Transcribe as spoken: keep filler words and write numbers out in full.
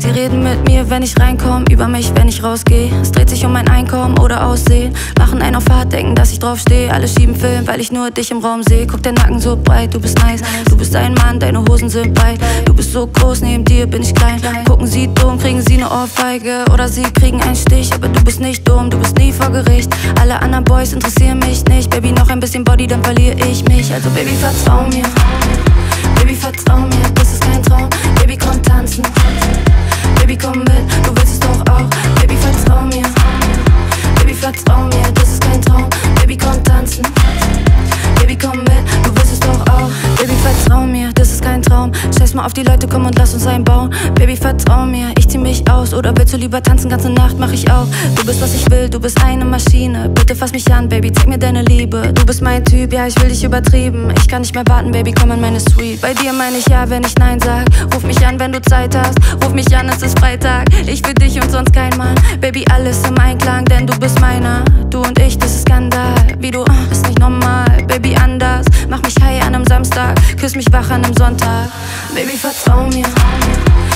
Die reden mit mir, wenn ich reinkomm, über mich, wenn ich rausgeh. Es dreht sich um mein Einkommen oder Aussehen. Machen einen auf hart, denken, dass ich drauf steh. Alle schieben Film, weil ich nur dich im Raum seh. Guck, der Nacken so breit, du bist nice. Du bist ein Mann, deine Hosen sind breit. Du bist so groß, neben dir bin ich klein. Gucken sie dumm, kriegen sie ne Ohrfeige oder sie kriegen einen Stich. Aber du bist nicht dumm, du bist nie vor Gericht. Alle anderen Boys interessieren mich nicht. Baby, noch ein bisschen Body, dann verliere ich mich. Also Baby, vertrau mir. Baby, vertrau mir, das ist kein Traum. Baby, komm tanzen. Baby, komm mit, du willst es doch auch. Baby, vertrau mir. Baby, vertrau mir, das ist kein Traum. Baby, komm tanzen. Baby, komm mit, du willst es doch auch. Baby, vertrau mir, das ist kein Traum. Scheiß mal auf die Leute, komm und lass uns einbauen. Baby, vertrau mir, ich zieh mich aus. Oder willst du lieber tanzen, ganze Nacht mach ich auch. Du bist, was ich will, du bist eine Maschine. Bitte fass mich an, Baby, zeig mir deine Liebe. Du bist mein Typ, ja, ich will dich übertrieben. Ich kann nicht mehr warten, Baby, komm in meine Suite. Bei dir meine ich ja, wenn ich Nein sag. Ruf mich an, wenn du Zeit hast. Ruf mich an, es ist Freitag. Ich für dich und sonst kein Mann. Baby, alles im Einklang, denn du bist meiner. Du und ich, das ist Skandal. Wie du, uh, ist nicht normal. Baby, anders. Mach mich high an einem Samstag. Küss mich wach an einem Sonntag. Baby, vertrau mir.